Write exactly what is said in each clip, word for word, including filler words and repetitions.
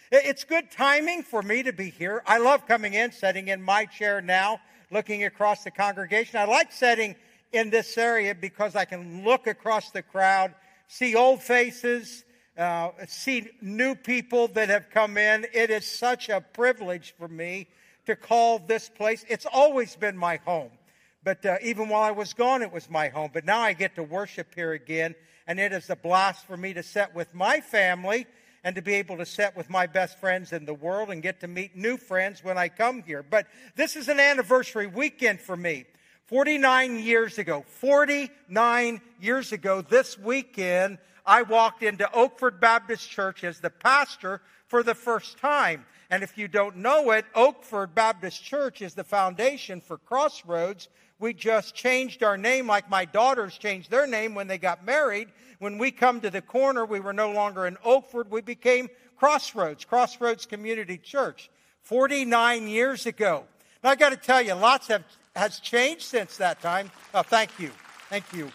It's good timing for me to be here. I love coming in, sitting in my chair now, looking across the congregation. I like sitting in this area because I can look across the crowd, see old faces, uh, see new people that have come in. It is such a privilege for me to call this place. It's always been my home. But uh, even while I was gone, it was my home. But now I get to worship here again, and it is a blast for me to sit with my family and to be able to sit with my best friends in the world and get to meet new friends when I come here. But this is an anniversary weekend for me. forty-nine years ago, forty-nine years ago, this weekend, I walked into Oakford Baptist Church as the pastor for the first time. And if you don't know it, Oakford Baptist Church is the foundation for Crossroads. We just changed our name like my daughters changed their name when they got married. When we come to the corner, we were no longer in Oakford. We became Crossroads, Crossroads Community Church, forty-nine years ago. Now, I got to tell you, lots have has changed since that time. Oh, thank you. Thank you.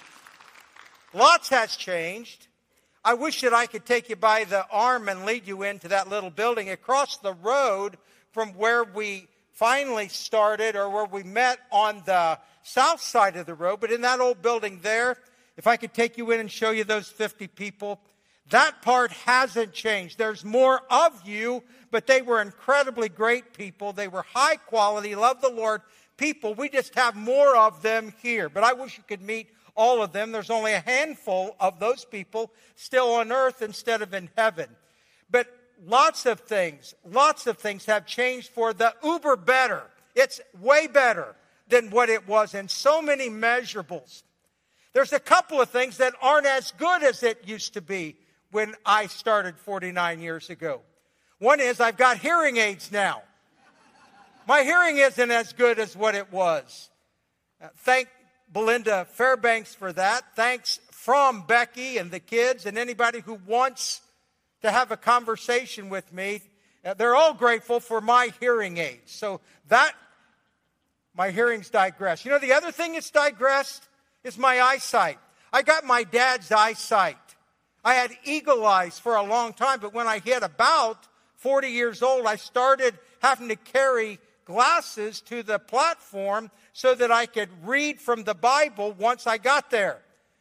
Lots has changed. I wish that I could take you by the arm and lead you into that little building across the road from where we finally started or where we met on the south side of the road. But in that old building there, if I could take you in and show you those fifty people, that part hasn't changed. There's more of you, but they were incredibly great people. They were high quality, love the Lord people. We just have more of them here. But I wish you could meet all of them. There's only a handful of those people still on earth instead of in heaven. But lots of things, lots of things have changed for the uber better. It's way better than what it was in so many measurables. There's a couple of things that aren't as good as it used to be when I started forty-nine years ago. One is I've got hearing aids now. My hearing isn't as good as what it was. Uh, thank Belinda Fairbanks for that. Thanks from Becky and the kids and anybody who wants to have a conversation with me. Uh, they're all grateful for my hearing aids. So that, my hearing's digressed. You know, the other thing that's digressed is my eyesight. I got my dad's eyesight. I had eagle eyes for a long time, but when I hit about forty years old, I started having to carry glasses to the platform so that I could read from the Bible once I got there.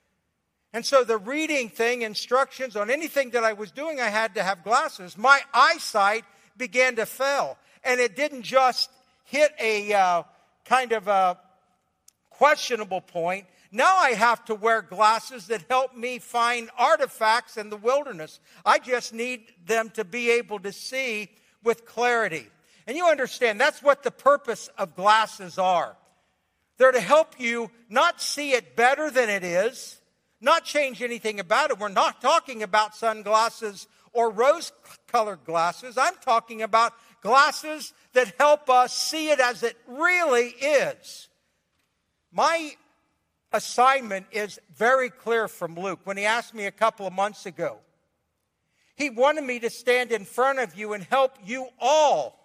And so the reading thing, instructions on anything that I was doing, I had to have glasses. My eyesight began to fail. And it didn't just hit a uh, kind of a questionable point. Now I have to wear glasses that help me find artifacts in the wilderness. I just need them to be able to see with clarity. And you understand, that's what the purpose of glasses are. They're to help you not see it better than it is, not change anything about it. We're not talking about sunglasses or rose-colored glasses. I'm talking about glasses that help us see it as it really is. My assignment is very clear from Luke when he asked me a couple of months ago. He wanted me to stand in front of you and help you all.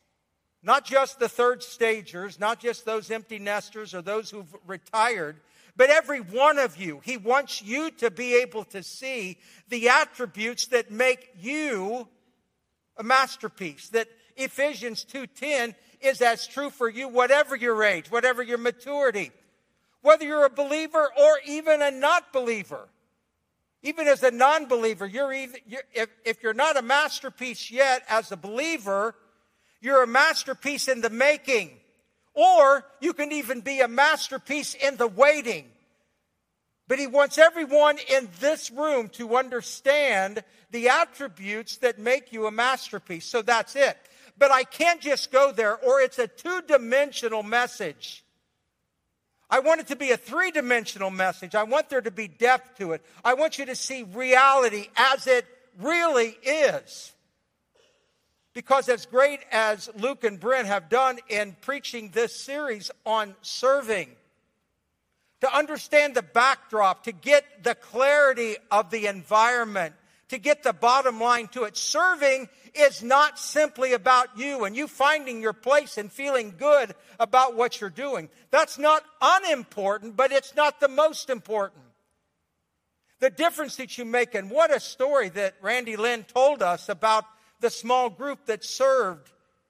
Not just the third stagers, not just those empty nesters or those who've retired, but every one of you. He wants you to be able to see the attributes that make you a masterpiece. That Ephesians two ten is as true for you, whatever your age, whatever your maturity. Whether you're a believer or even a not believer. Even as a non-believer, you're either, you're, if, if you're not a masterpiece yet as a believer, you're a masterpiece in the making. Or you can even be a masterpiece in the waiting. But he wants everyone in this room to understand the attributes that make you a masterpiece. So that's it. But I can't just go there, or it's a two-dimensional message. I want it to be a three-dimensional message. I want there to be depth to it. I want you to see reality as it really is. Because as great as Luke and Brent have done in preaching this series on serving, to understand the backdrop, to get the clarity of the environment, to get the bottom line to it. Serving is not simply about you and you finding your place and feeling good about what you're doing. That's not unimportant, but it's not the most important. The difference that you make, and what a story that Randy Lynn told us about the small group that served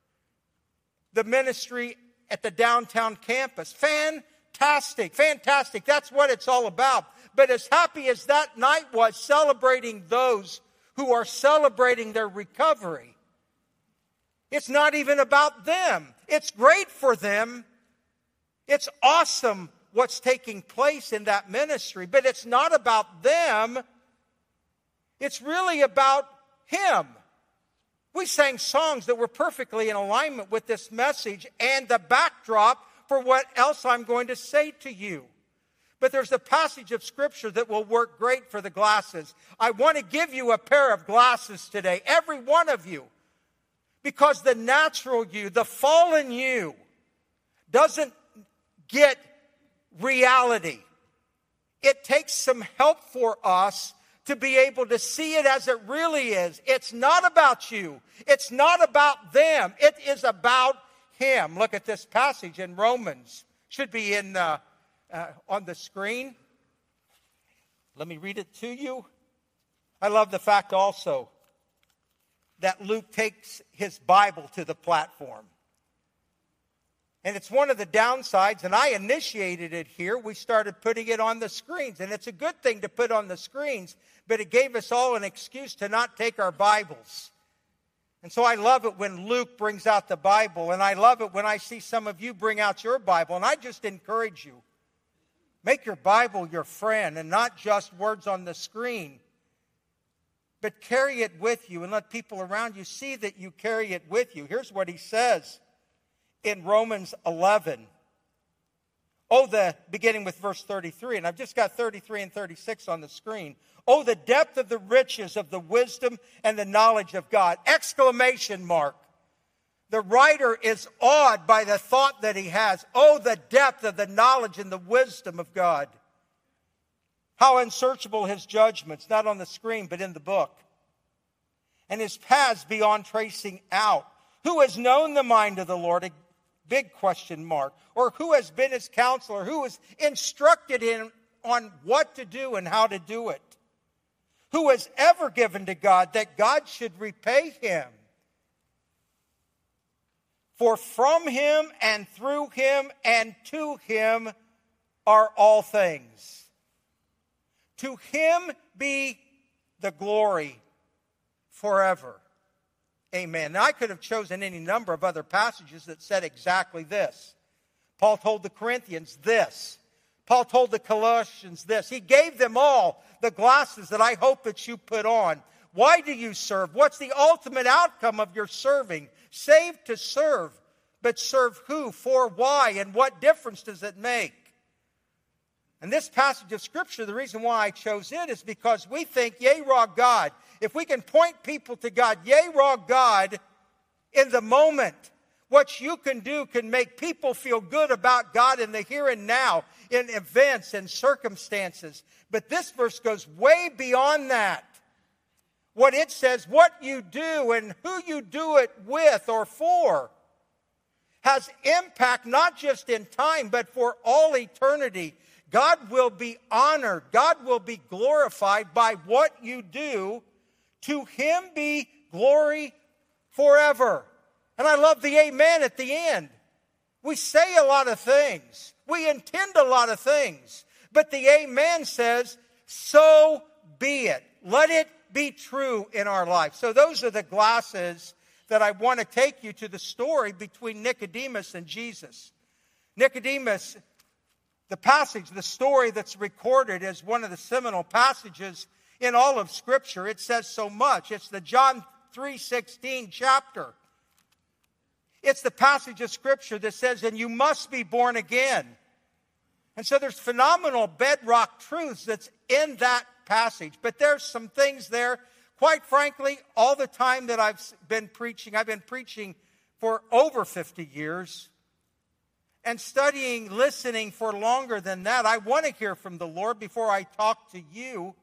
the ministry at the downtown campus. Fantastic, fantastic. That's what it's all about. But as happy as that night was celebrating those who are celebrating their recovery, it's not even about them. It's great for them. It's awesome what's taking place in that ministry, but it's not about them. It's really about Him. We sang songs that were perfectly in alignment with this message and the backdrop for what else I'm going to say to you. But there's a passage of Scripture that will work great for the glasses. I want to give you a pair of glasses today, every one of you, because the natural you, the fallen you, doesn't get reality. It takes some help for us to be able to see it as it really is. It's not about you. It's not about them. It is about Him. Look at this passage in Romans. Should be in uh, uh, on the screen. Let me read it to you. I love the fact also that Luke takes his Bible to the platform. And it's one of the downsides, and I initiated it here. We started putting it on the screens, and it's a good thing to put on the screens, but it gave us all an excuse to not take our Bibles. And so I love it when Luke brings out the Bible, and I love it when I see some of you bring out your Bible, and I just encourage you, make your Bible your friend, and not just words on the screen, but carry it with you and let people around you see that you carry it with you. Here's what he says in Romans eleven. Oh, the beginning with verse thirty-three, and I've just got thirty-three and thirty-six on the screen. Oh, the depth of the riches of the wisdom and the knowledge of God. Exclamation mark. The writer is awed by the thought that he has. Oh, the depth of the knowledge and the wisdom of God. How unsearchable His judgments, not on the screen, but in the book. And His paths beyond tracing out. Who has known the mind of the Lord? A big question mark. Or who has been His counselor? Who has instructed Him on what to do and how to do it? Who has ever given to God that God should repay him? For from Him and through Him and to Him are all things. To Him be the glory forever. Amen. Now, I could have chosen any number of other passages that said exactly this. Paul told the Corinthians this. Paul told the Colossians this. He gave them all the glasses that I hope that you put on. Why do you serve? What's the ultimate outcome of your serving? Saved to serve. But serve who? For why? And what difference does it make? And this passage of Scripture, the reason why I chose it is because we think, yea, raw God. If we can point people to God, yea, raw God, in the moment, what you can do can make people feel good about God in the here and now, in events and circumstances. But this verse goes way beyond that. What it says, what you do and who you do it with or for, has impact not just in time, but for all eternity. God will be honored. God will be glorified by what you do. To Him be glory forever. And I love the amen at the end. We say a lot of things. We intend a lot of things. But the amen says, so be it. Let it be true in our life. So those are the glasses that I want to take you to the story between Nicodemus and Jesus. Nicodemus, the passage, the story that's recorded as one of the seminal passages in all of Scripture. It says so much. It's the John three sixteen chapter. It's the passage of Scripture that says, and you must be born again. And so there's phenomenal bedrock truths that's in that passage. But there's some things there, quite frankly, all the time that I've been preaching, I've been preaching for over fifty years. And studying, listening for longer than that. I want to hear from the Lord before I talk to you.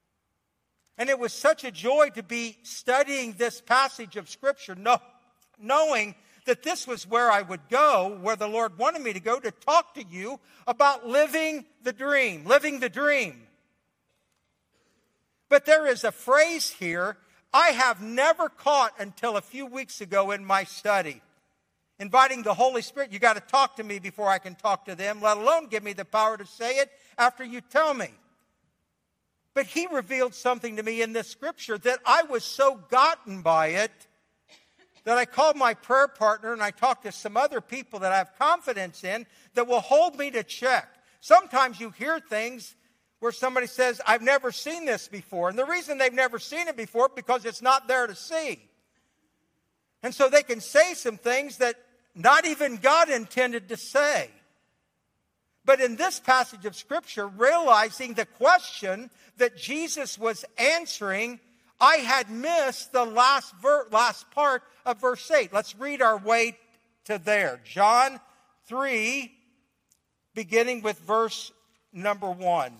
And it was such a joy to be studying this passage of Scripture, know, knowing that this was where I would go, where the Lord wanted me to go to talk to you about living the dream, living the dream. But there is a phrase here I have never caught until a few weeks ago in my study. Inviting the Holy Spirit, you got to talk to me before I can talk to them, let alone give me the power to say it after you tell me. But he revealed something to me in this scripture that I was so gotten by it that I called my prayer partner and I talked to some other people that I have confidence in that will hold me to check. Sometimes you hear things where somebody says, I've never seen this before. And the reason they've never seen it before is because it's not there to see. And so they can say some things that not even God intended to say. But in this passage of Scripture, realizing the question that Jesus was answering, I had missed the last ver- last part of verse eight. Let's read our way to there. John three, beginning with verse number one.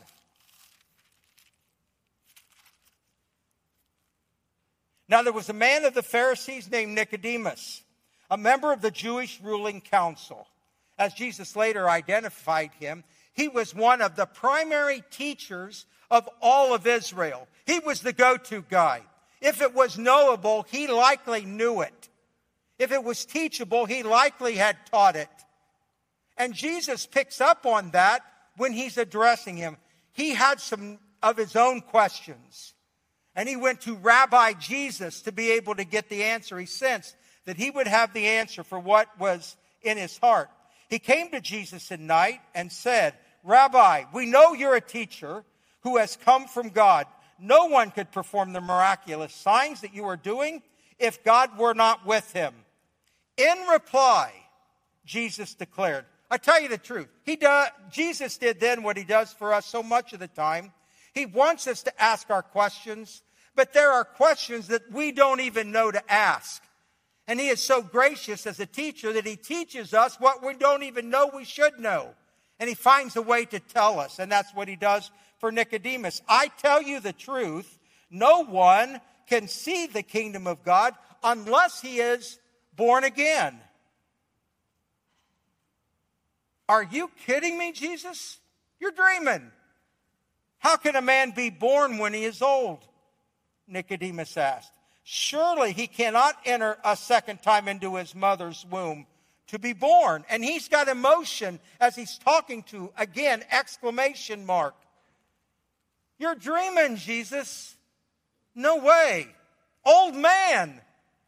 Now there was a man of the Pharisees named Nicodemus, a member of the Jewish ruling council. As Jesus later identified him, he was one of the primary teachers of all of Israel. He was the go-to guy. If it was knowable, he likely knew it. If it was teachable, he likely had taught it. And Jesus picks up on that when he's addressing him. He had some of his own questions. And he went to Rabbi Jesus to be able to get the answer. He sensed that he would have the answer for what was in his heart. He came to Jesus at night and said, Rabbi, we know you're a teacher who has come from God. No one could perform the miraculous signs that you are doing if God were not with him. In reply, Jesus declared, I tell you the truth. He do, Jesus did then what he does for us so much of the time. He wants us to ask our questions, but there are questions that we don't even know to ask. And he is so gracious as a teacher that he teaches us what we don't even know we should know. And he finds a way to tell us, and that's what he does for Nicodemus. I tell you the truth, no one can see the kingdom of God unless he is born again. Are you kidding me, Jesus? You're dreaming. How can a man be born when he is old? Nicodemus asked. Surely he cannot enter a second time into his mother's womb to be born. And he's got emotion as he's talking to, again, exclamation mark. You're dreaming, Jesus. No way. Old man.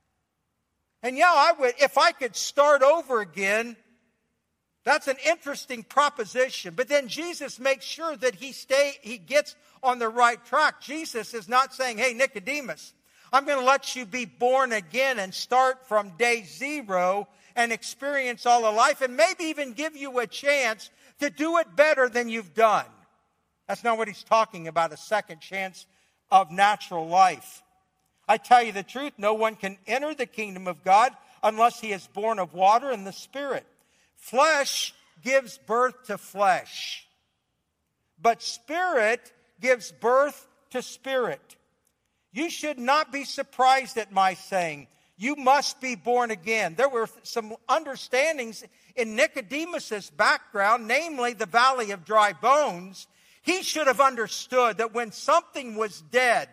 And yeah, I would, if I could start over again, that's an interesting proposition. But then Jesus makes sure that he stay, he gets on the right track. Jesus is not saying, hey, Nicodemus, I'm going to let you be born again and start from day zero and experience all of life and maybe even give you a chance to do it better than you've done. That's not what he's talking about, a second chance of natural life. I tell you the truth, no one can enter the kingdom of God unless he is born of water and the Spirit. Flesh gives birth to flesh, but Spirit gives birth to spirit. You should not be surprised at my saying, you must be born again. There were some understandings in Nicodemus's background, namely the valley of dry bones. He should have understood that when something was dead,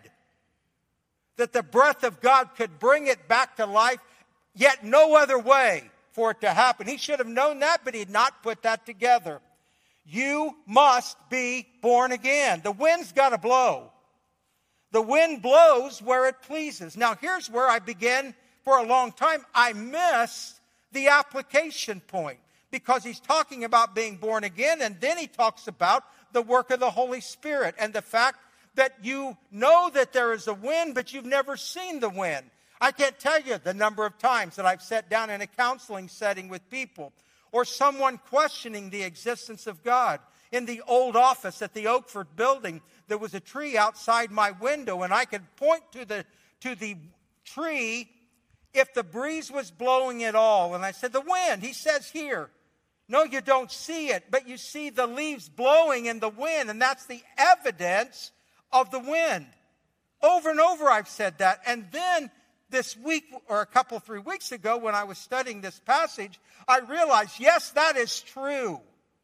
that the breath of God could bring it back to life, yet no other way for it to happen. He should have known that, but he had not put that together. You must be born again. The wind's got to blow. The wind blows where it pleases. Now, here's where I began for a long time. I missed the application point because he's talking about being born again, and then he talks about the work of the Holy Spirit and the fact that you know that there is a wind, but you've never seen the wind. I can't tell you the number of times that I've sat down in a counseling setting with people or someone questioning the existence of God. In the old office at the Oakford building, there was a tree outside my window, and I could point to the, to the tree if the breeze was blowing at all. And I said, the wind, he says here. No, you don't see it, but you see the leaves blowing in the wind, and that's the evidence of the wind. Over and over I've said that. And then this week, or a couple, three weeks ago, when I was studying this passage, I realized, yes, that is true.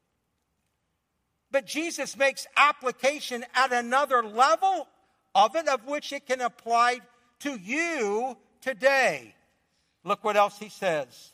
But Jesus makes application at another level of it, of which it can apply to you today. Look what else he says.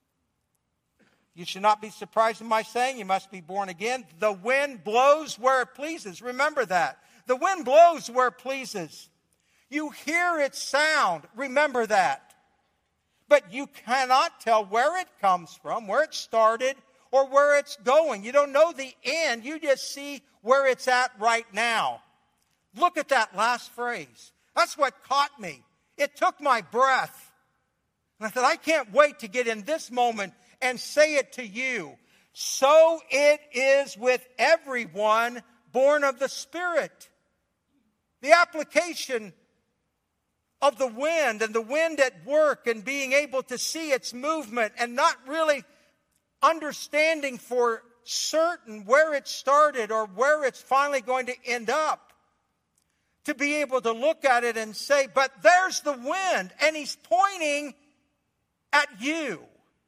You should not be surprised in my saying, you must be born again. The wind blows where it pleases. Remember that. The wind blows where it pleases. You hear its sound. Remember that. But you cannot tell where it comes from, where it started, or where it's going. You don't know the end. You just see where it's at right now. Look at that last phrase. That's what caught me. It took my breath. And I thought, I can't wait to get in this moment and say it to you. So it is with everyone born of the Spirit. The application of the wind and the wind at work and being able to see its movement and not really understanding for certain where it started or where it's finally going to end up. To be able to look at it and say, but there's the wind and he's pointing at you.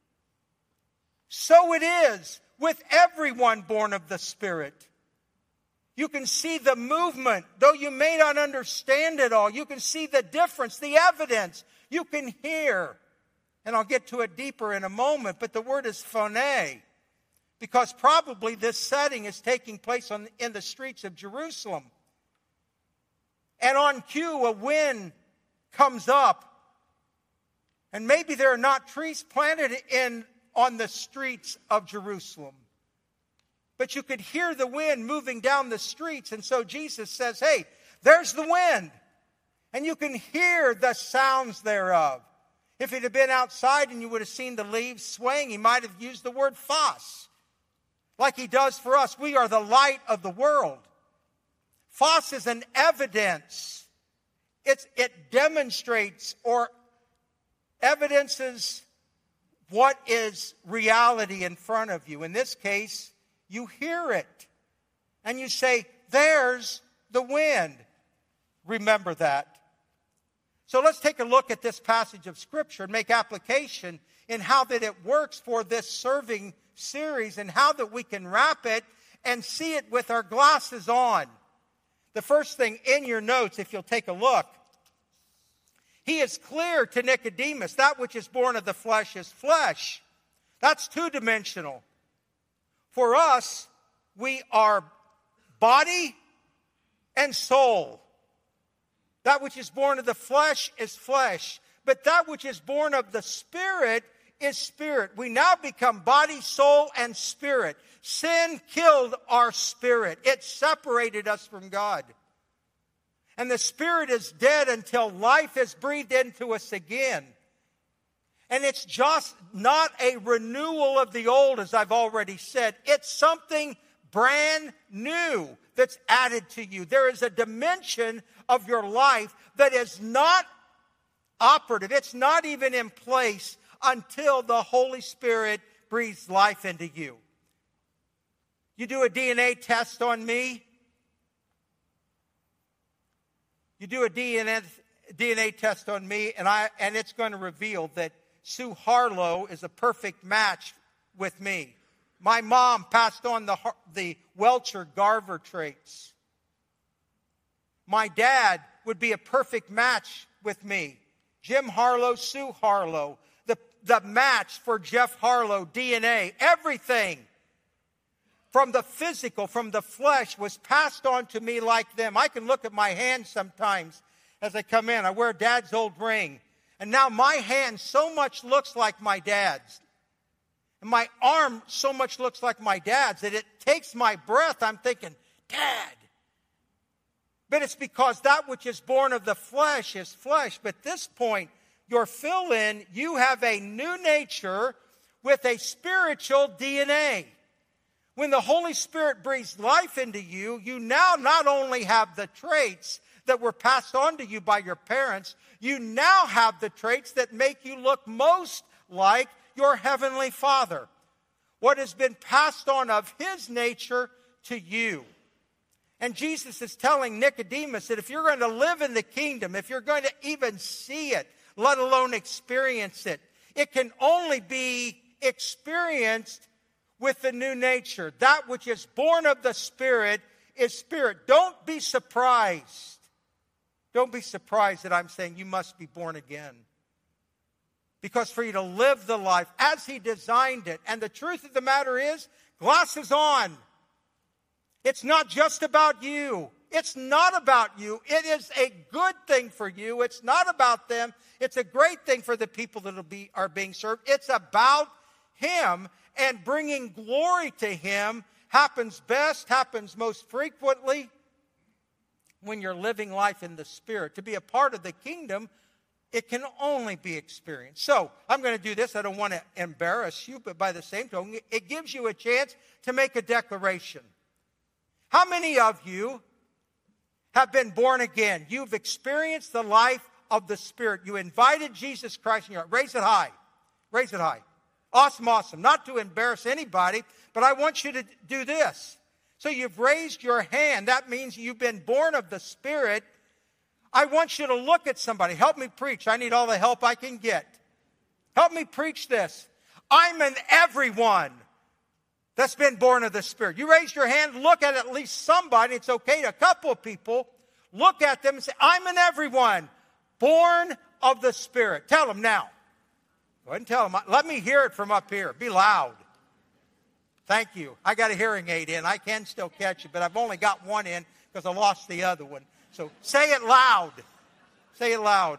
So it is with everyone born of the Spirit. You can see the movement, though you may not understand it all. You can see the difference, the evidence. You can hear. And I'll get to it deeper in a moment, but the word is phone, because probably this setting is taking place on, in the streets of Jerusalem. And on cue, a wind comes up. And maybe there are not trees planted in on the streets of Jerusalem. But you could hear the wind moving down the streets. And so Jesus says, hey, there's the wind. And you can hear the sounds thereof. If it had been outside and you would have seen the leaves swaying, he might have used the word phos. Like he does for us. We are the light of the world. Phos is an evidence. It's, it demonstrates or evidences what is reality in front of you. In this case, you hear it. And you say, there's the wind. Remember that. So let's take a look at this passage of Scripture and make application in how that it works for this serving series and how that we can wrap it and see it with our glasses on. The first thing in your notes, if you'll take a look, he is clear to Nicodemus, that which is born of the flesh is flesh. That's two-dimensional. For us, we are body and soul. That which is born of the flesh is flesh. But that which is born of the Spirit is spirit. We now become body, soul, and spirit. Sin killed our spirit. It separated us from God. And the spirit is dead until life is breathed into us again. And it's just not a renewal of the old, as I've already said. It's something brand new that's added to you. There is a dimension of your life that is not operative. It's not even in place until the Holy Spirit breathes life into you. You do a D N A test on me. You do a D N A, D N A test on me, and I and it's going to reveal that Sue Harlow is a perfect match with me. My mom passed on the, the Welcher Garver traits. My dad would be a perfect match with me. Jim Harlow, Sue Harlow. The, the match for Jeff Harlow, D N A, everything from the physical, from the flesh, was passed on to me like them. I can look at my hand sometimes as I come in. I wear Dad's old ring. And now my hand so much looks like my dad's. And my arm so much looks like my dad's that it takes my breath. I'm thinking, Dad. But it's because that which is born of the flesh is flesh. But at this point, your fill-in, you have a new nature with a spiritual D N A. When the Holy Spirit breathes life into you, you now not only have the traits that were passed on to you by your parents, you now have the traits that make you look most like your Heavenly Father. What has been passed on of His nature to you. And Jesus is telling Nicodemus that if you're going to live in the kingdom, if you're going to even see it, let alone experience it, it can only be experienced with the new nature. That which is born of the Spirit is spirit. Don't be surprised don't be surprised that I'm saying you must be born again. Because for you to live the life as He designed it, and the truth of the matter is, glasses on. It's not just about you. It's not about you. It is a good thing for you. It's not about them. It's a great thing for the people that will be, are being served. It's about Him, and bringing glory to Him happens best, happens most frequently when you're living life in the Spirit. To be a part of the kingdom, it can only be experienced. So, I'm going to do this. I don't want to embarrass you, but by the same token, it gives you a chance to make a declaration. How many of you have been born again? You've experienced the life of the Spirit. You invited Jesus Christ in your heart. Raise it high. Raise it high. Awesome, awesome. Not to embarrass anybody, but I want you to do this. So you've raised your hand. That means you've been born of the Spirit. I want you to look at somebody. Help me preach. I need all the help I can get. Help me preach this. I'm an everyone that's been born of the Spirit. You raise your hand, look at at least somebody. It's okay to a couple of people. Look at them and say, I'm an everyone born of the Spirit. Tell them now. Go ahead and tell them. Let me hear it from up here. Be loud. Thank you. I got a hearing aid in. I can still catch it, but I've only got one in because I lost the other one. So say it loud. Say it loud.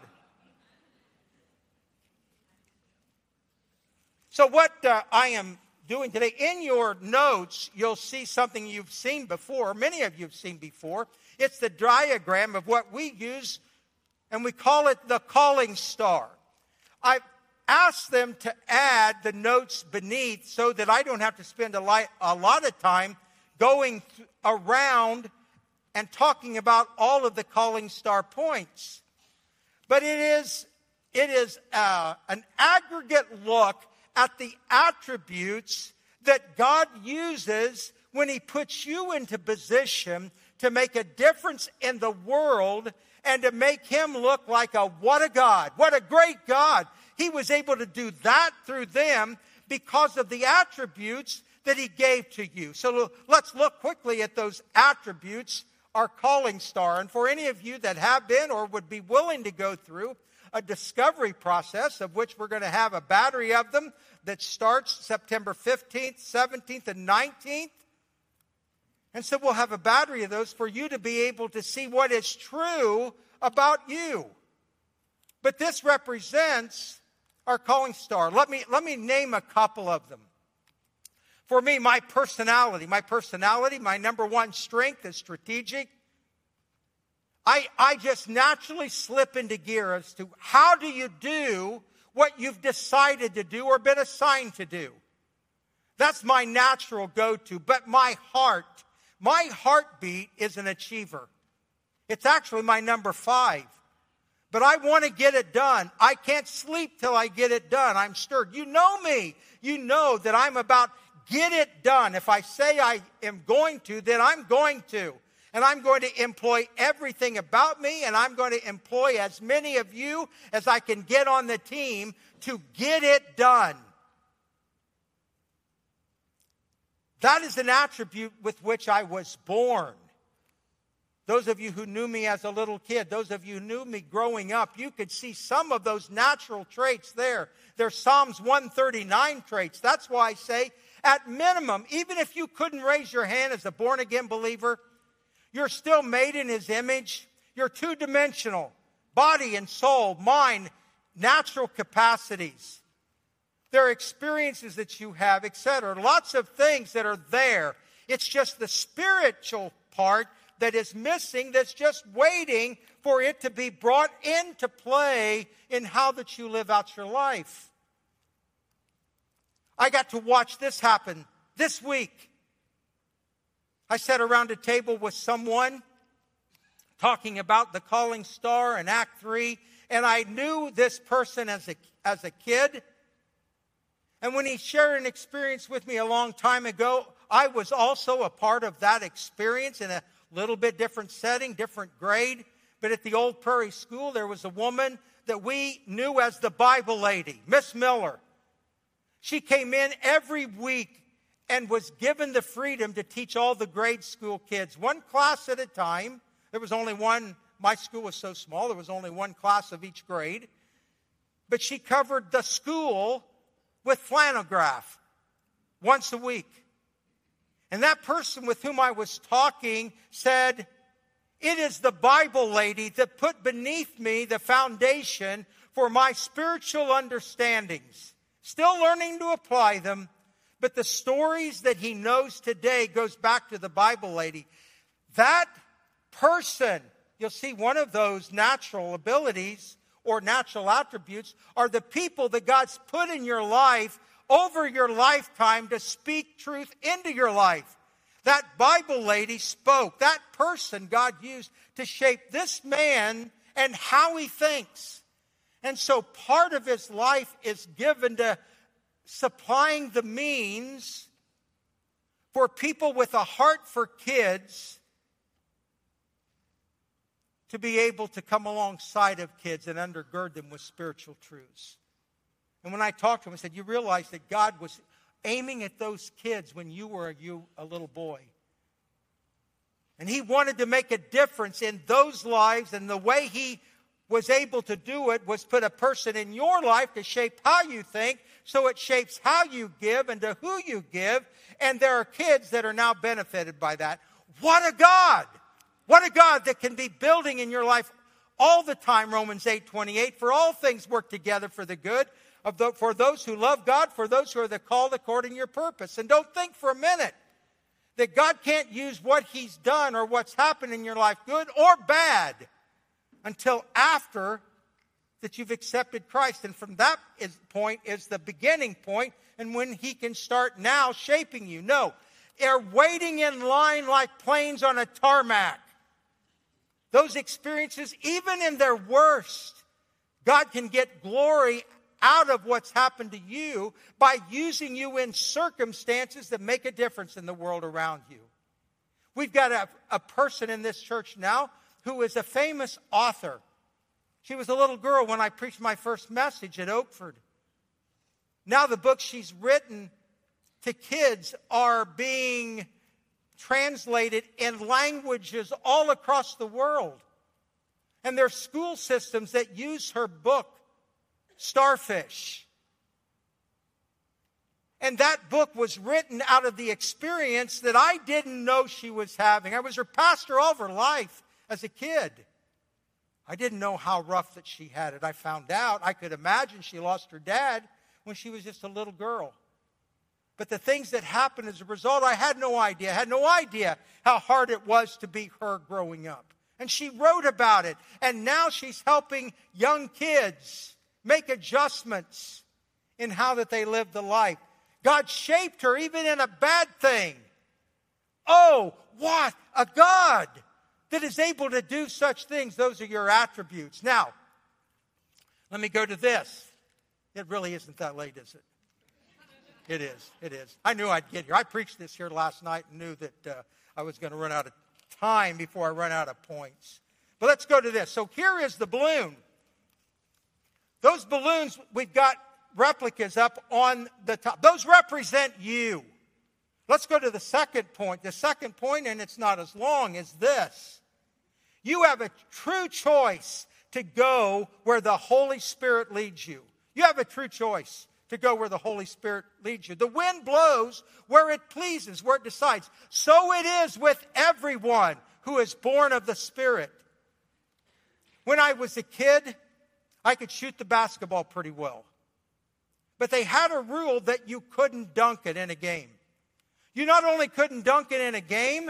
So what uh, I am doing today, in your notes, you'll see something you've seen before. Many of you have seen before. It's the diagram of what we use, and we call it the calling star. I've asked them to add the notes beneath so that I don't have to spend a lot, a lot of time going th- around and talking about all of the calling star points. But it is, it is uh, an aggregate look at the attributes that God uses when He puts you into position to make a difference in the world and to make Him look like a what a God, what a great God. He was able to do that through them because of the attributes that He gave to you. So let's look quickly at those attributes, our calling star. And for any of you that have been or would be willing to go through a discovery process, of which we're going to have a battery of them that starts September fifteenth, seventeenth, and nineteenth. And so we'll have a battery of those for you to be able to see what is true about you. But this represents our calling star. Let me, let me name a couple of them. For me, my personality. My personality, my number one strength is strategic. I, I just naturally slip into gear as to how do you do what you've decided to do or been assigned to do. That's my natural go-to. But my heart, my heartbeat is an achiever. It's actually my number five. But I want to get it done. I can't sleep till I get it done. I'm stirred. You know me. You know that I'm about get it done. If I say I am going to, then I'm going to. And I'm going to employ everything about me, and I'm going to employ as many of you as I can get on the team to get it done. That is an attribute with which I was born. Those of you who knew me as a little kid, those of you who knew me growing up, you could see some of those natural traits there. They're Psalms one thirty-nine traits. That's why I say, at minimum, even if you couldn't raise your hand as a born-again believer, you're still made in His image. You're two-dimensional, body and soul, mind, natural capacities. There are experiences that you have, et cetera. Lots of things that are there. It's just the spiritual part that is missing, that's just waiting for it to be brought into play in how that you live out your life. I got to watch this happen this week. I sat around a table with someone talking about the calling star in Act three, and I knew this person as a, as a kid. And when he shared an experience with me a long time ago, I was also a part of that experience in a little bit different setting, different grade. But at the Old Prairie School, there was a woman that we knew as the Bible lady, Miss Miller. She came in every week and was given the freedom to teach all the grade school kids, one class at a time. There was only one my school was so small, there was only one class of each grade. But she covered the school with flannel graph once a week. And that person with whom I was talking said, it is the Bible lady that put beneath me the foundation for my spiritual understandings. Still learning to apply them, but the stories that he knows today goes back to the Bible lady. That person, you'll see one of those natural abilities or natural attributes are the people that God's put in your life over your lifetime to speak truth into your life. That Bible lady spoke. That person God used to shape this man and how he thinks. And so part of his life is given to supplying the means for people with a heart for kids to be able to come alongside of kids and undergird them with spiritual truths. And when I talked to him, I said, you realize that God was aiming at those kids when you were you a little boy. And he wanted to make a difference in those lives, and the way he was able to do it was put a person in your life to shape how you think, so it shapes how you give and to who you give, and there are kids that are now benefited by that. What a God! What a God that can be building in your life all the time, Romans eight twenty-eight, for all things work together for the good, of the, for those who love God, for those who are the called according to your purpose. And don't think for a minute that God can't use what he's done or what's happened in your life, good or bad, until after that you've accepted Christ. And from that is, point is the beginning point, and when he can start now shaping you. No, they're waiting in line like planes on a tarmac. Those experiences, even in their worst, God can get glory out of what's happened to you by using you in circumstances that make a difference in the world around you. We've got a, a person in this church now who is a famous author. She was a little girl when I preached my first message at Oakford. Now the books she's written to kids are being translated in languages all across the world. And there are school systems that use her book, Starfish. And that book was written out of the experience that I didn't know she was having. I was her pastor all of her life as a kid. I didn't know how rough that she had it. I found out. I could imagine she lost her dad when she was just a little girl. But the things that happened as a result, I had no idea. I had no idea how hard it was to be her growing up. And she wrote about it. And now she's helping young kids make adjustments in how that they live the life. God shaped her even in a bad thing. Oh, what a God that is able to do such things. Those are your attributes. Now, let me go to this. It really isn't that late, is it? It is. It is. I knew I'd get here. I preached this here last night and knew that uh, I was going to run out of time before I run out of points. But let's go to this. So here is the balloon. Those balloons, we've got replicas up on the top. Those represent you. Let's go to the second point. The second point, and it's not as long, is this. You have a true choice to go where the Holy Spirit leads you. You have a true choice to go where the Holy Spirit leads you. The wind blows where it pleases, where it decides. So it is with everyone who is born of the Spirit. When I was a kid, I could shoot the basketball pretty well. But they had a rule that you couldn't dunk it in a game. You not only couldn't dunk it in a game,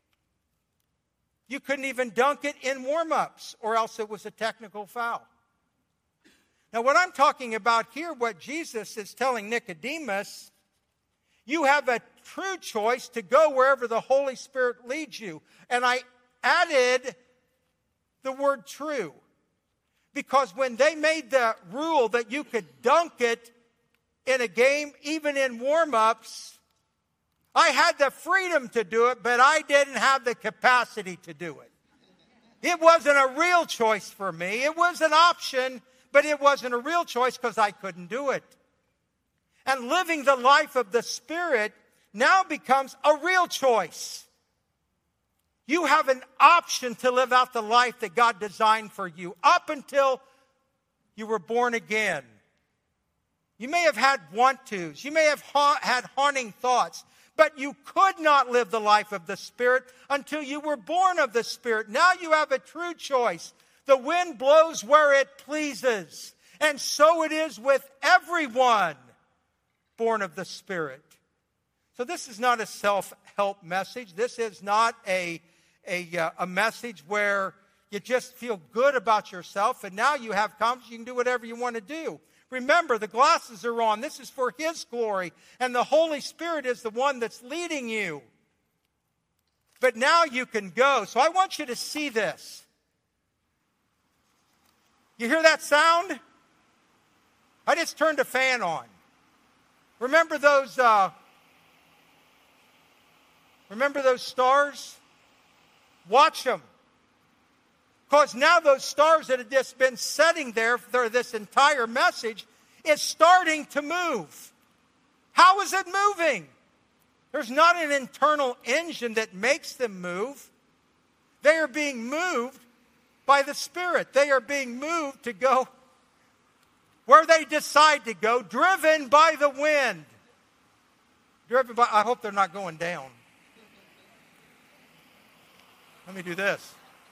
you couldn't even dunk it in warm-ups, or else it was a technical foul. Now, what I'm talking about here, what Jesus is telling Nicodemus, you have a true choice to go wherever the Holy Spirit leads you. And I added the word true. Because when they made the rule that you could dunk it in a game, even in warm-ups, I had the freedom to do it, but I didn't have the capacity to do it. It wasn't a real choice for me. It was an option, but it wasn't a real choice because I couldn't do it. And living the life of the Spirit now becomes a real choice. You have an option to live out the life that God designed for you up until you were born again. You may have had want-tos. You may have ha- had haunting thoughts. But you could not live the life of the Spirit until you were born of the Spirit. Now you have a true choice. The wind blows where it pleases. And so it is with everyone born of the Spirit. So this is not a self-help message. This is not a, a, uh, a message where you just feel good about yourself and now you have confidence, you can do whatever you want to do. Remember, the glasses are on. This is for His glory. And the Holy Spirit is the one that's leading you. But now you can go. So I want you to see this. You hear that sound? I just turned a fan on. Remember those, uh, remember those stars? Watch them. Because now those stars that have just been setting there for this entire message is starting to move. How is it moving? There's not an internal engine that makes them move. They are being moved by the Spirit. They are being moved to go where they decide to go, driven by the wind. Driven by, I hope they're not going down. Let me do this.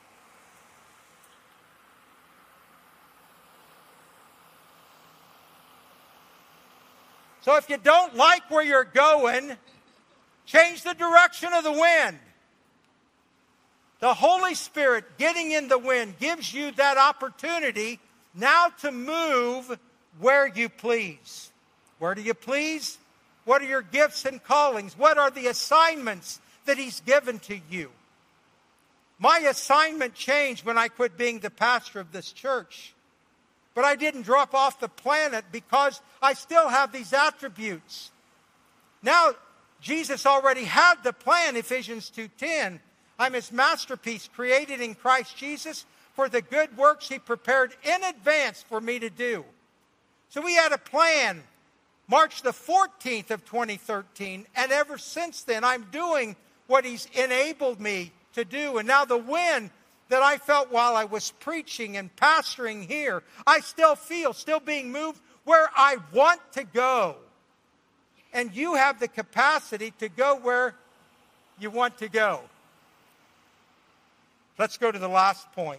So if you don't like where you're going, change the direction of the wind. The Holy Spirit getting in the wind gives you that opportunity now to move where you please. Where do you please? What are your gifts and callings? What are the assignments that He's given to you? My assignment changed when I quit being the pastor of this church. But I didn't drop off the planet because I still have these attributes. Now, Jesus already had the plan, Ephesians two ten. I'm His masterpiece, created in Christ Jesus for the good works He prepared in advance for me to do. So we had a plan, March the fourteenth of twenty thirteen, and ever since then I'm doing what He's enabled me to do. And now the wind that I felt while I was preaching and pastoring here, I still feel, still being moved where I want to go. And you have the capacity to go where you want to go. Let's go to the last point.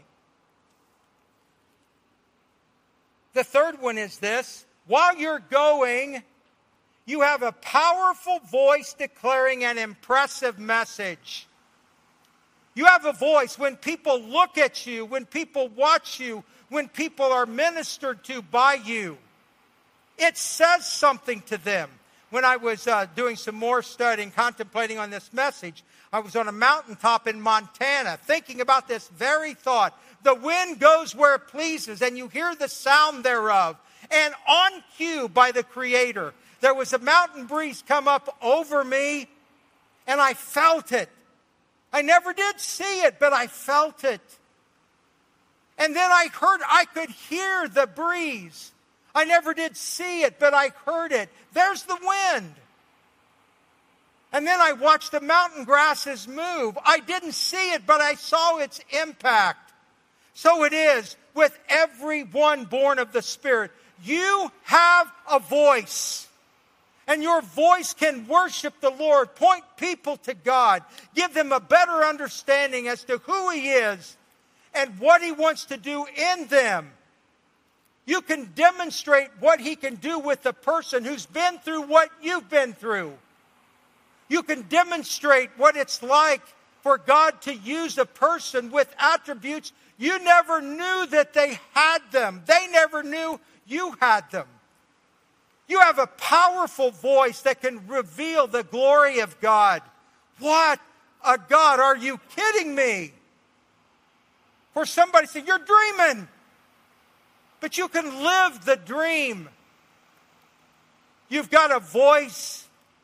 The third one is this. While you're going, you have a powerful voice declaring an impressive message. You have a voice when people look at you, when people watch you, when people are ministered to by you. It says something to them. When I was uh, doing some more studying, contemplating on this message, I was on a mountaintop in Montana thinking about this very thought. The wind goes where it pleases, and you hear the sound thereof. And on cue by the Creator, there was a mountain breeze come up over me, and I felt it. I never did see it, but I felt it. And then I heard, I could hear the breeze. I never did see it, but I heard it. There's the wind. And then I watched the mountain grasses move. I didn't see it, but I saw its impact. So it is with everyone born of the Spirit. You have a voice. And your voice can worship the Lord, point people to God, give them a better understanding as to who He is and what He wants to do in them. You can demonstrate what He can do with the person who's been through what you've been through. You can demonstrate what it's like for God to use a person with attributes you never knew that they had them. They never knew you had them. You have a powerful voice that can reveal the glory of God. What a God. Are you kidding me? For somebody to say, you're dreaming. But you can live the dream. You've got a voice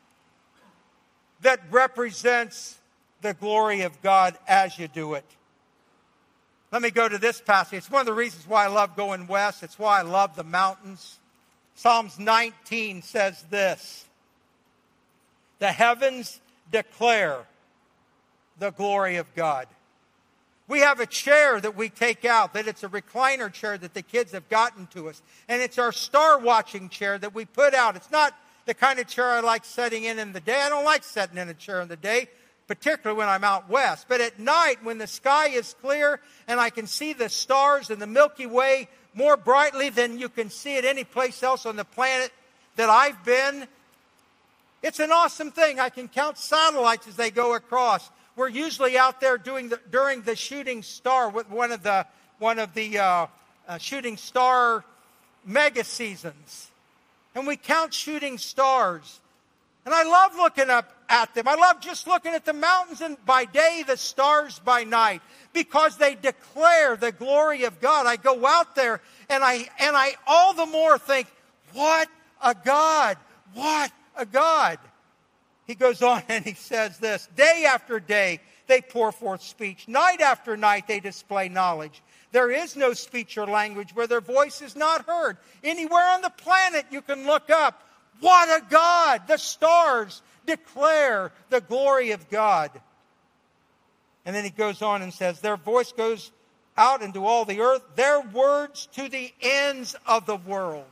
that represents the glory of God as you do it. Let me go to this passage. It's one of the reasons why I love going west. It's why I love the mountains. Psalms nineteen says this. The heavens declare the glory of God. We have a chair that we take out, that it's a recliner chair that the kids have gotten to us. And it's our star watching chair that we put out. It's not the kind of chair I like sitting in in the day. I don't like sitting in a chair in the day, particularly when I'm out west. But at night, when the sky is clear and I can see the stars and the Milky Way more brightly than you can see it any place else on the planet that I've been, it's an awesome thing. I can count satellites as they go across. We're usually out there doing the, during the shooting star, with one of the one of the uh, uh, shooting star mega seasons, and we count shooting stars. And I love looking up at them. I love just looking at the mountains and by day, the stars by night, because they declare the glory of God. I go out there and I and I all the more think, what a God! What a God! He goes on and he says this, day after day they pour forth speech. Night after night they display knowledge. There is no speech or language where their voice is not heard. Anywhere on the planet you can look up. What a God! The stars declare the glory of God. And then he goes on and says, their voice goes out into all the earth, their words to the ends of the world.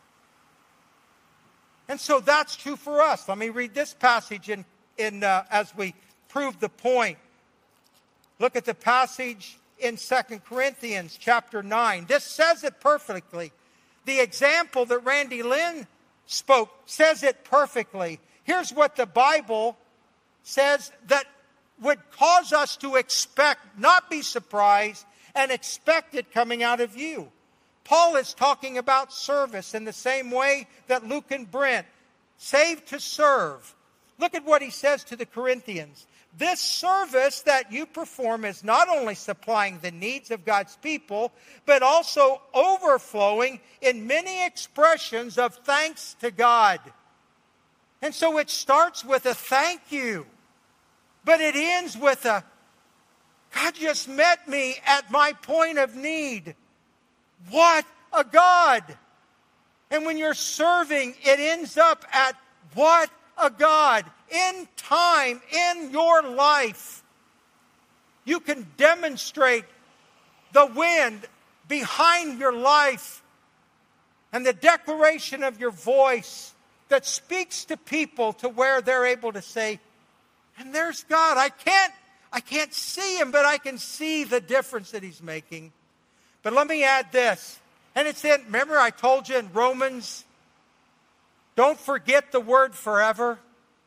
And so that's true for us. Let me read this passage in, in uh, as we prove the point. Look at the passage in Second Corinthians chapter nine. This says it perfectly. The example that Randy Lynn spoke says it perfectly. Here's what the Bible says that would cause us to expect, not be surprised, and expect it coming out of you. Paul is talking about service in the same way that Luke and Brent, saved to serve. Look at what he says to the Corinthians. This service that you perform is not only supplying the needs of God's people, but also overflowing in many expressions of thanks to God. And so it starts with a thank you, but it ends with a, God just met me at my point of need. What a God! And when you're serving, it ends up at what a God. In time, in your life, you can demonstrate the wind behind your life and the declaration of your voice that speaks to people to where they're able to say, and there's God. I can't, I can't see him, but I can see the difference that he's making. But let me add this. And it's in, remember I told you in Romans, don't forget the word forever.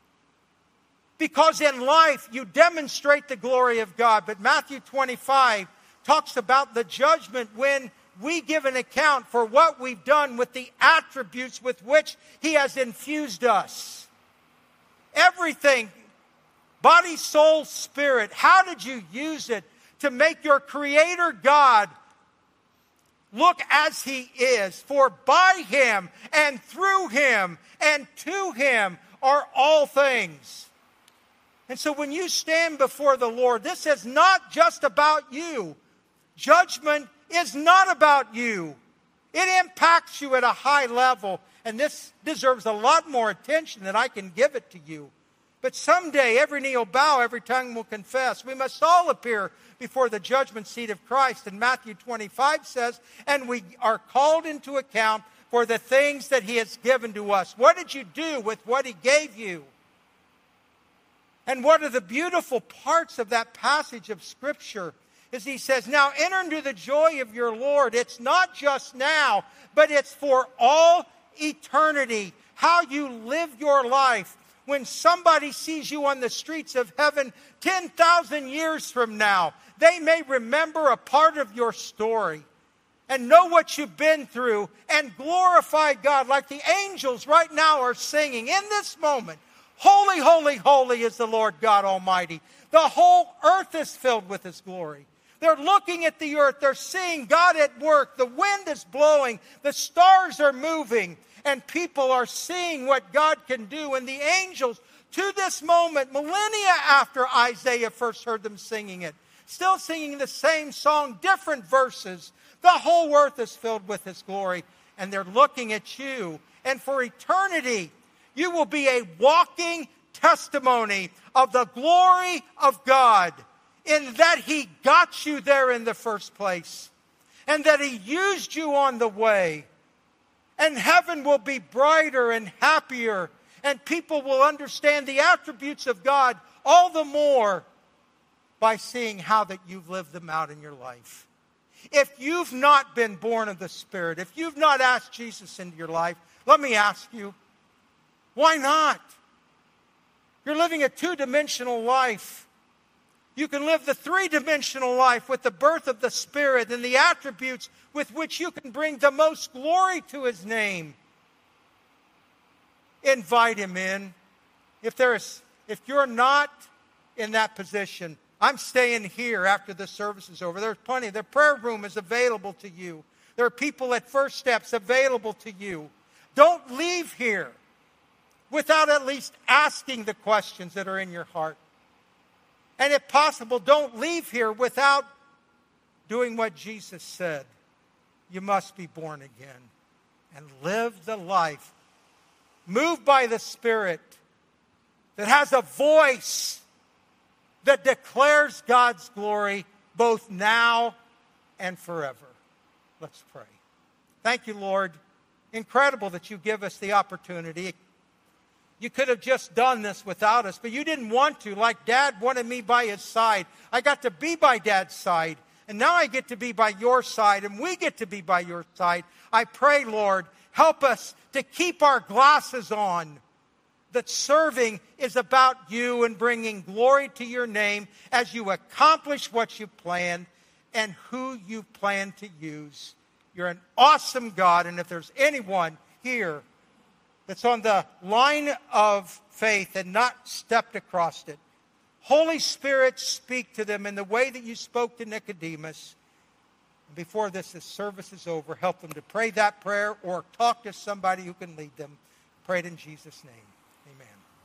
Because in life you demonstrate the glory of God. But Matthew twenty-five talks about the judgment when we give an account for what we've done with the attributes with which he has infused us. Everything, body, soul, spirit. How did you use it to make your Creator God look as he is? For by him and through him and to him are all things. And so when you stand before the Lord, this is not just about you. Judgment is not about you. It impacts you at a high level. And this deserves a lot more attention than I can give it to you. But someday every knee will bow, every tongue will confess. We must all appear before the judgment seat of Christ. And Matthew twenty-five says, and we are called into account for the things that he has given to us. What did you do with what he gave you? And one of the beautiful parts of that passage of Scripture is he says, now enter into the joy of your Lord. It's not just now, but it's for all eternity. How you live your life. When somebody sees you on the streets of heaven ten thousand years from now, they may remember a part of your story and know what you've been through and glorify God like the angels right now are singing in this moment. Holy, holy, holy is the Lord God Almighty. The whole earth is filled with his glory. They're looking at the earth. They're seeing God at work. The wind is blowing. The stars are moving. And people are seeing what God can do. And the angels, to this moment, millennia after Isaiah first heard them singing it, still singing the same song, different verses. The whole earth is filled with his glory. And they're looking at you. And for eternity, you will be a walking testimony of the glory of God in that He got you there in the first place and that He used you on the way. And heaven will be brighter and happier, and people will understand the attributes of God all the more by seeing how that you've lived them out in your life. If you've not been born of the Spirit, if you've not asked Jesus into your life, let me ask you, why not? You're living a two-dimensional life. You can live the three-dimensional life with the birth of the Spirit and the attributes with which you can bring the most glory to His name. Invite Him in. If there is, if you're not in that position, I'm staying here after the service is over. There's plenty. The prayer room is available to you. There are people at First Steps available to you. Don't leave here without at least asking the questions that are in your heart. And if possible, don't leave here without doing what Jesus said. You must be born again and live the life moved by the Spirit that has a voice that declares God's glory both now and forever. Let's pray. Thank you, Lord. Incredible that you give us the opportunity. You could have just done this without us, but you didn't want to, like Dad wanted me by his side. I got to be by Dad's side, and now I get to be by your side, and we get to be by your side. I pray, Lord, help us to keep our glasses on, that serving is about you and bringing glory to your name as you accomplish what you planned and who you plan to use. You're an awesome God, and if there's anyone here that's on the line of faith and not stepped across it, Holy Spirit, speak to them in the way that you spoke to Nicodemus. Before this, this service is over, help them to pray that prayer or talk to somebody who can lead them. Pray it in Jesus' name.